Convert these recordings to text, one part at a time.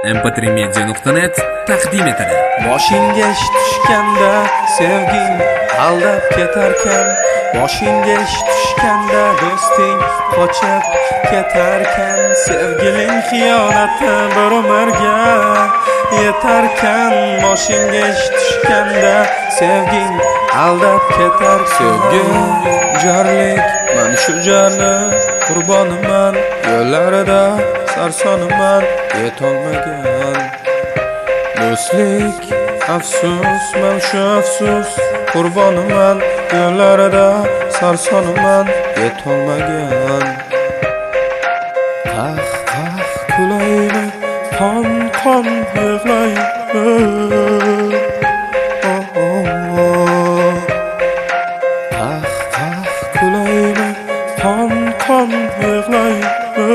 mp3media.net taqdim etadi. Boshingga ish tushganda sevging aldab ketarkan, boshingga ish tushganda do'sting qochib ketarkan, sevgiling xiyonati bir umrga yetarkan. Boshingga ish tushganda sevging aldab ketar, sevgim jarlik, men shu jarlik qurboniman, yo'llarida sarsoniman, yetolmagan do'stlik afsus, men shu afsus qurboniman, yo'llarida sarsoniman, yetolmagan. Qah kulaymi, qon yig'laymi, qah kulaymi, qon yig'laymi.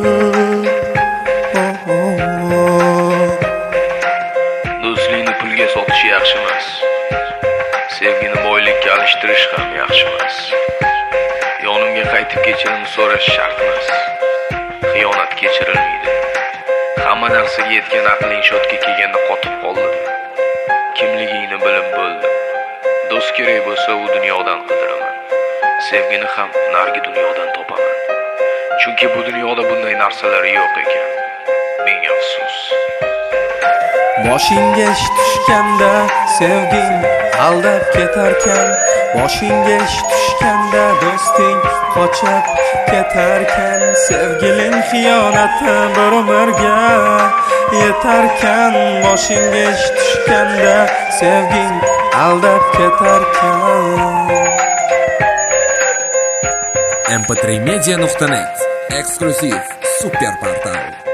Do'stlikni pulga sotish yaxshi emas. Sevgini boylikka alishtirish ham yaxshi emas. Yonimga qaytib kechirim so'rash shart emas. Xiyonat kechirilmaydi. Hamma narsaga yetgan aqling shotga kelganda qotib qoldi. Kimligingni bilib bo'ldi. Do'st kerak bo'lsa u dunyodan qidiraman. Sevgini ham nargi dunyodan topaman. Chunki bu dunyoda bunday narsalar yo'q ekan. Ming afsus. Boshingga ish tushganda sevging aldab ketarkan, boshingga ish tushganda do'sting qochib ketarkan, sevgiling xiyonati bir umrga yetarkan. Boshingga ish tushganda sevging aldab ketarkan. mp3media.net eksklyuziv super portal.